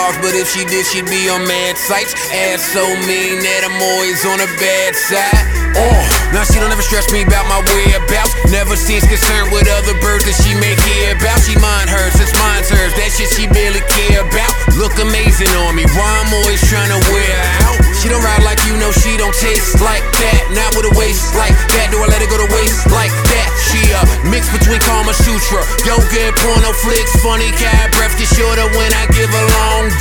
bars, but if she did, she'd be on mad sites. Ass so mean that I'm always on the bad side. Now she don't ever stress me about my whereabouts. Never seems concerned with other birds that she may care about. She mind hers, since mine's hers. That shit she barely care about. Look amazing on me, why I'm always trying to wear her out. She don't ride like you know, she don't taste like that. Not with a waist like that, do I let her go to waste like that? She a mix between Kama Sutra, yoga and porno flicks. Funny cat breath gets shorter when I give her long